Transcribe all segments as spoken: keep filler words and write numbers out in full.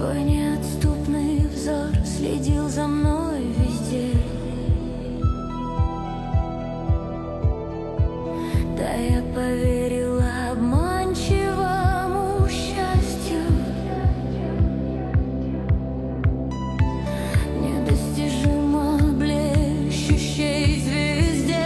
Твой неотступный взор следил за мной везде. Да, я поверила обманчивому счастью, недостижимо блещущей звезде.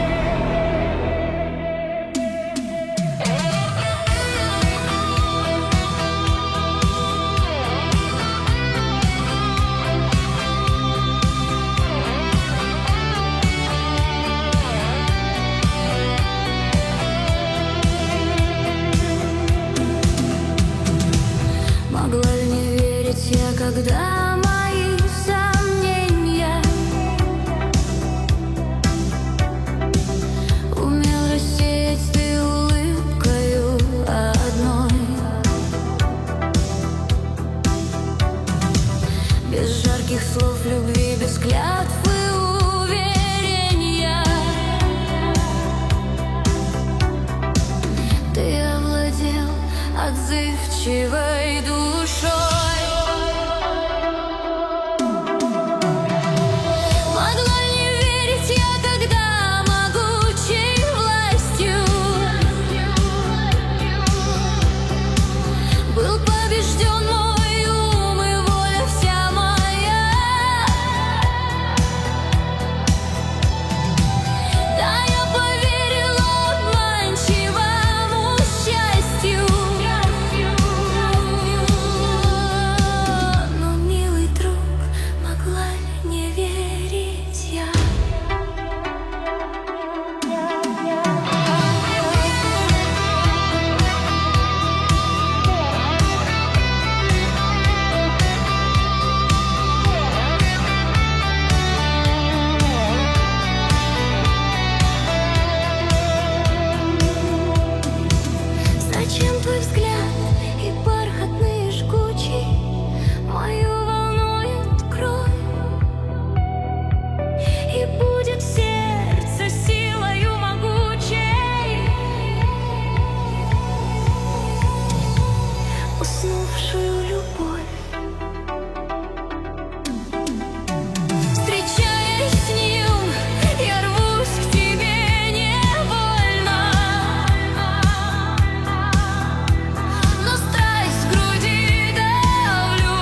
Могла ли не верить я, когда мои сомнения умел рассеять ты улыбкою одной? Без жарких слов любви, без клятв и уверения ты овладел отзывчивой душой. Могла не верить я, когда могучей властью был побежден мой ум и воля вся моя. Да, я поверила обманчивому счастью. Но, милый друг, могла ли не верить я? Зачем твой взгляд и бархатный жгучий мою волнует кровь? И будет сердце силою могучей уснувшую любовь. Встречаясь с ним, я рвусь к тебе невольно, но страсть в груди давлю.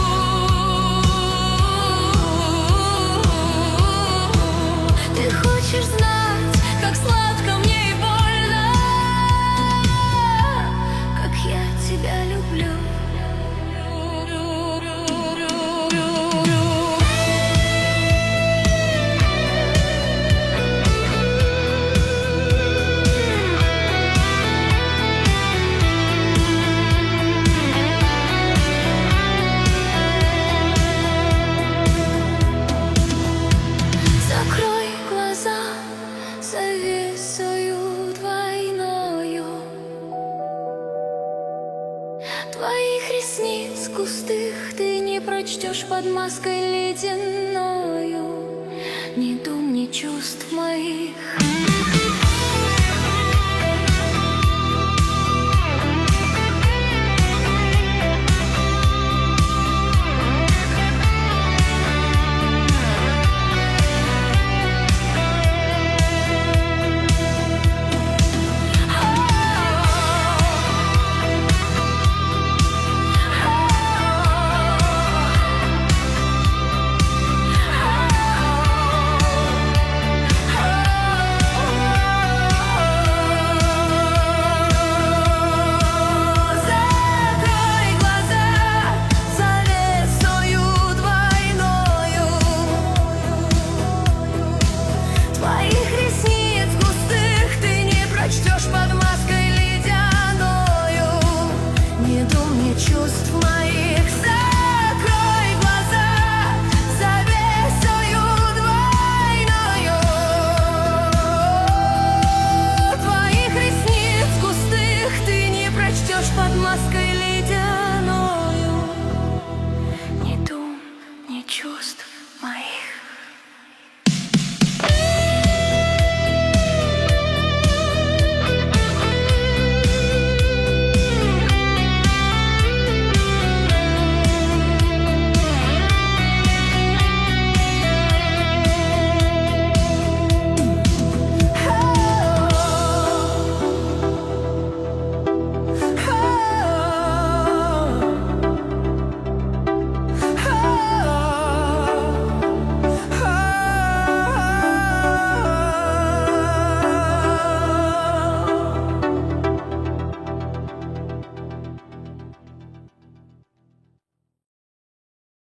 Ты хочешь знать, как сладко мне и больно, как я тебя люблю. Закрой глаза завесою двойною твоих ресниц густых ты не прочтешь под маской ледяною ни дум, ни чувств моих. Чувств моих, закрой глаза завесою двойною твоих ресниц густых ты не прочтешь под маской